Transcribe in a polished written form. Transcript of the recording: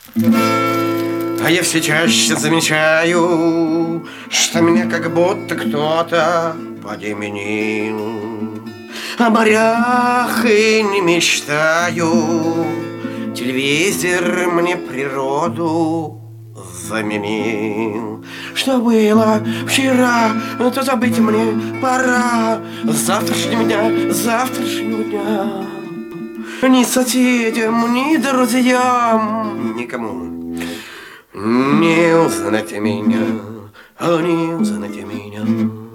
А я все чаще замечаю, что меня как будто кто-то подеменил. О морях и не мечтаю, телевизор мне природу заменил. Что было вчера, то забыть мне пора. Завтрашнего дня ни соседям, ни друзьям, никому не узнать меня, не узнать меня.